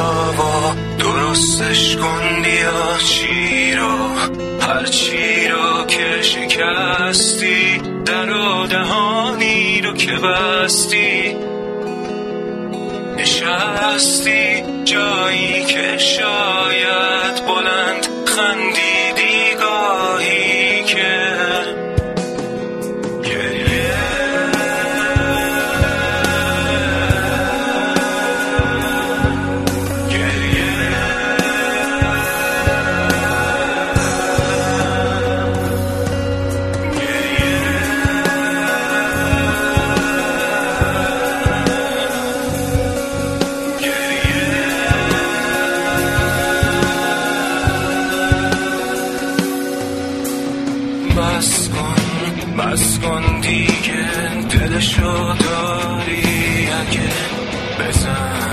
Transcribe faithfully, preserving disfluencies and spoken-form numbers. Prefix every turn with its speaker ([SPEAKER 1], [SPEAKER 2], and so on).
[SPEAKER 1] بیا و درستش کن، بیا چی رو هر چی رو که شکستی، در و دهانی رو که بستی، نشستی جایی که شاید بلند خندیدی گاهی که بس کن بس کن دیگه، دلشو داری اگه بزن